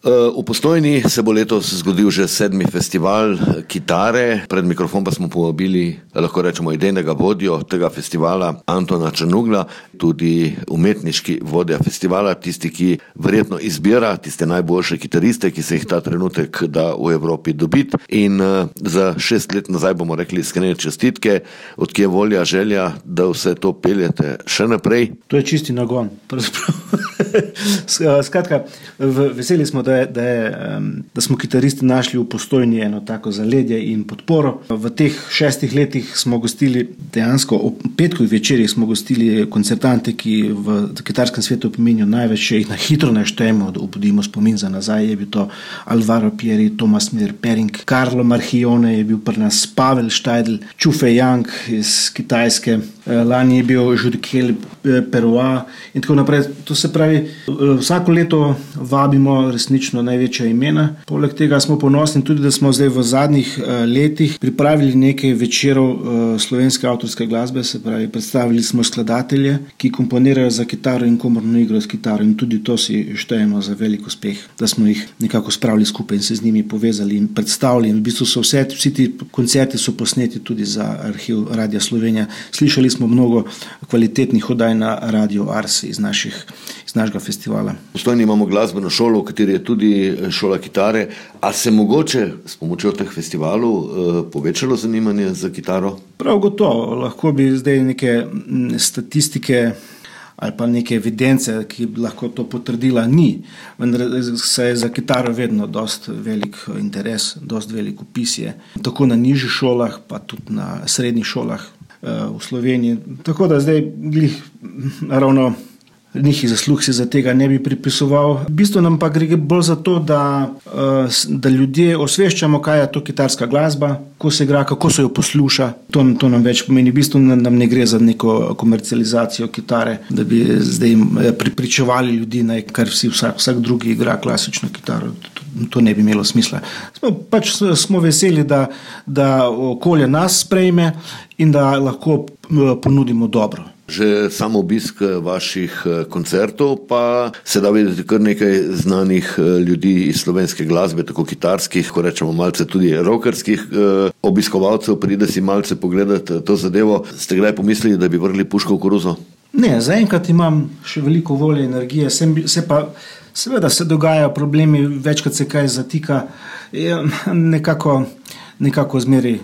V Postojni se bo letos zgodil že 7. festival kitare. Pred mikrofon pa smo povabili, lahko rečemo, idejnega vodjo tega festivala, Antona Črnugla, tudi umetniški vodja festivala, tisti, ki verjetno izbira tiste najboljše kitariste, ki se jih ta trenutek da v Evropi dobiti. In za 6 let nazaj bomo rekli iskrene čestitke, odkje volja, želja, da vse to peljete še naprej. To je čisti nagon. Skratka, veseli smo, da smo kitaristi našli v Postojni eno tako zaledje in podporo. V teh 6 letih smo gostili, dejansko ob petkovih večerih smo gostili koncertante, ki v kitarskem svetu pomenijo največ, če jih na hitro naštejemo, da obudimo spomin za nazaj. Je bil to Alvaro Pieri, Thomas Miller-Pering, Carlo Marchione je bil pri nas, Pavel Štajdl, Čufe Yang iz Kitajske, lani je bil Jurikel Peroa in tako naprej. To se pravi, vsako leto vabimo resnično največja imena. Poleg tega smo ponosni tudi, da smo zdaj v zadnjih letih pripravili nekaj večerov slovenske avtorske glasbe, se pravi, predstavili smo skladatelje, ki komponirajo za kitaro in komorno igro s kitaro, in tudi to si štejemo za velik uspeh, da smo jih nekako spravili skupaj in se z njimi povezali in predstavili. In v bistvu so vsi ti koncerti so posneti tudi za arhiv Radia Slovenija. Slišali smo mnogo kvalitetnih oddaj na Radio Ars iz našega festivala. V Postojni imamo glasbeno šolo, v kateri je tudi šola kitare. A se mogoče s pomočjo teh festivalov povečalo zanimanje za kitaro? Prav gotovo. Lahko bi zdaj neke statistike ali pa neke evidence, ki bi lahko to potrdila, ni. Vendar se je za kitaro vedno dost velik interes, dost velik upis je. Tako na nižjih šolah, pa tudi na srednjih šolah v Sloveniji. Tako da zdaj ravno njih zaslug si za tega ne bi pripisoval. V bistvu nam pa gre bolj za to, da ljudje osveščamo, kaj je to kitarska glasba, ko se igra, kako se jo posluša. To nam več pomeni. V bistvu nam ne gre za neko komercializacijo kitare, da bi zdaj pripričevali ljudi, kar vsak drugi igra klasično kitaro. To ne bi imelo smisla. Smo veseli, da okolje nas sprejme in da lahko ponudimo dobro. Že samo obisk vaših koncertov pa se da videti kar nekaj znanih ljudi iz slovenske glasbe, tako kitarskih, ko rečemo malce tudi rockerskih obiskovalcev, pride si malce pogledati to zadevo. Ste kdaj pomislili, da bi vrgli puško v koruzo? Ne, zaenkrat imam še veliko volje, energije, seveda se dogajajo problemi, večkrat se kaj zatika, nekako zmeri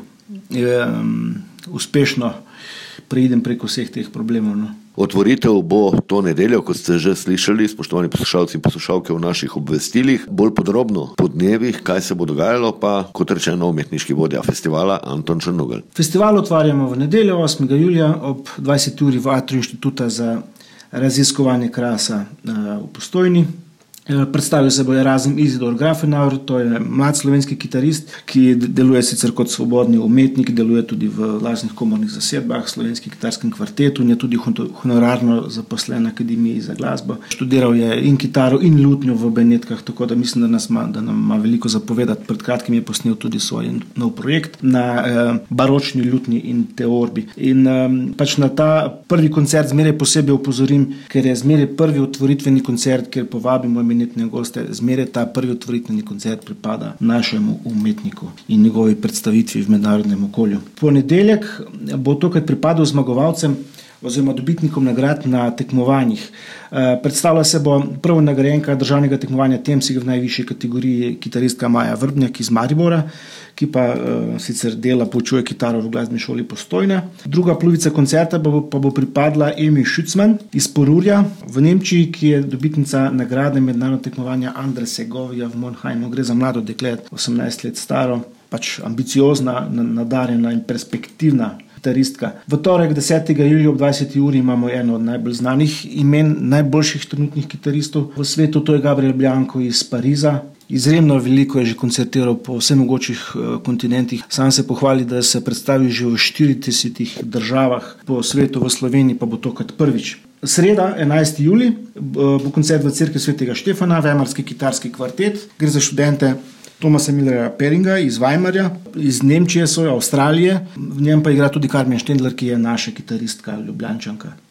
uspešno preidem preko vseh teh problemov. No. Otvoritev bo to nedeljo, kot ste že slišali, spoštovani poslušalci in poslušalke, v naših obvestilih. Bolj podrobno po dnevih, kaj se bo dogajalo, pa kot rečeno umetniški vodja festivala Anton Črnugl. Festival otvarjamo v nedeljo 8. julija ob 20. uri v Atriju Inštituta za raziskovanje krasa v Postojni. Predstavil se bo Erazem Izidor Grafenauer, to je mlad slovenski kitarist, ki deluje sicer kot svobodni umetnik, deluje tudi v lažnih komornih zasedbah, slovenskem kitarskem kvartetu in je tudi honorarno zaposlen na Akademiji za glasbo. Študiral je in kitaro in lutnjo v Benetkah, tako da mislim, da nam ima veliko zapovedati. Pred kratkim je posnel tudi svoj nov projekt na baročni lutnji in teorbi. In na ta prvi koncert zmeraj posebej upozorim, ker je zmeraj prvi otvoritveni koncert, kjer povabimo goste, zmeraj ta prvi otvoritveni koncert pripada našemu umetniku in njegovi predstavitvi v mednarodnem okolju. Ponedeljek bo tokrat pripadal zmagovalcem oziroma dobitnikom nagrad na tekmovanjih. Predstavlja se bo prva nagrajenka državnega tekmovanja Temsig v najvišji kategoriji, kitaristka Maja Vrbnjak iz Maribora, ki pa sicer poučuje kitaro v glasbeni šoli Postojna. Druga polovica koncerta pa bo pripadla Emi Schützmann iz Porurja v Nemčiji, ki je dobitnica nagrade mednarodnega tekmovanja Andres Segovia v Monheimu. Gre za mlado dekle, 18 let staro, ambiciozna, nadarjena in perspektivna kitaristka. V torek 10. julija ob 20. uri imamo eno od najbolj znanih imen, najboljših trenutnih kitaristov v svetu, to je Gabriel Bianco iz Pariza. Izjemno veliko je že koncertiral po vseh mogočih kontinentih. Sam se pohvali, da se predstavi že v 40 državah po svetu, v Sloveniji pa bo to kot prvič. Sreda, 11. julij, bo koncert v Cerkvi svetega Štefana, Weimarski kitarski kvartet. Gre za študente Thomasa Müllerja-Peringa iz Weimarja, iz Nemčije, Avstralije. V njem pa igra tudi Carmen Štendler, ki je naša kitaristka, Ljubljančanka.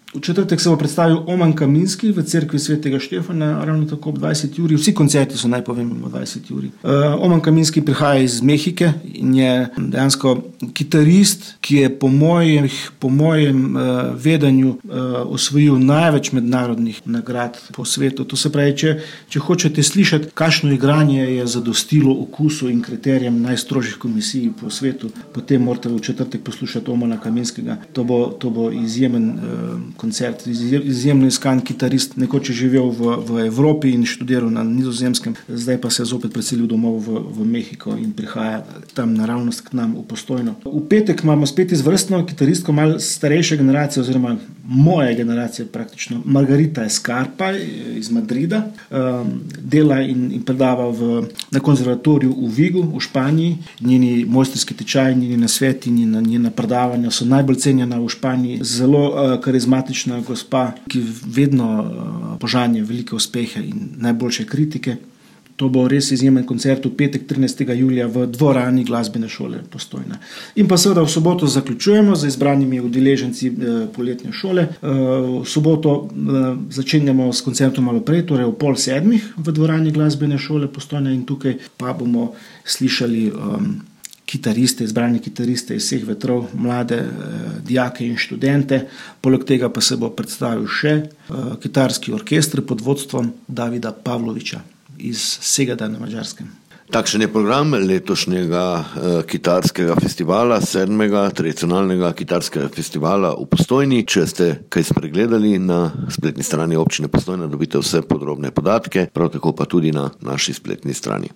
V četrtek se bo predstavil Oman Kaminski v cerkvi svetega Štefana, ravno tako ob 20 uri. Vsi koncerti so najpomembni ob 20 uri. Oman Kaminski prihaja iz Mehike in je dejansko kitarist, ki je po mojem vedenju osvojil največ mednarodnih nagrad po svetu. To se pravi, če hočete slišati, kakšno igranje je zadostilo okusu in kriterijem najstrožjih komisij po svetu, potem morate v četrtek poslušati Omana Kaminskega. To bo izjemen koncert, izjemno iskan kitarist, nekoč je živel v Evropi in študiral na Nizozemskem, zdaj pa se je zopet preselil domov v Mehiko in prihaja tam naravnost k nam v Postojno. V petek imamo spet izvrstno kitaristko, malo starejše generacije oziroma moje generacije praktično, Margarita Escarpa iz Madrida, dela in predava na konzervatoriju v Vigu v Španiji. Njeni mojstrski tečaji, njeni nasveti, njena predavanja so najbolj cenjena v Španiji. Zelo karizmatična gospa, ki vedno požanje velike uspehe in najboljše kritike. To bo res izjemen koncert v petek 13. julija v dvorani glasbene šole Postojna. In pa seveda v soboto zaključujemo z izbranimi udeleženci poletne šole. V soboto začenjamo s koncertom malo prej, torej ob 6:30 v dvorani glasbene šole Postojna in tukaj pa bomo slišali izbrane kitariste iz vseh vetrov, mlade dijake in študente. Poleg tega pa se bo predstavil še kitarski orkester pod vodstvom Davida Pavloviča iz Segeda na Madžarskem. Takšen je program letošnjega kitarskega festivala, 7. tradicionalnega kitarskega festivala v Postojni. Če ste kaj spregledali, na spletni strani občine Postojna dobite vse podrobne podatke, prav tako pa tudi na naši spletni strani.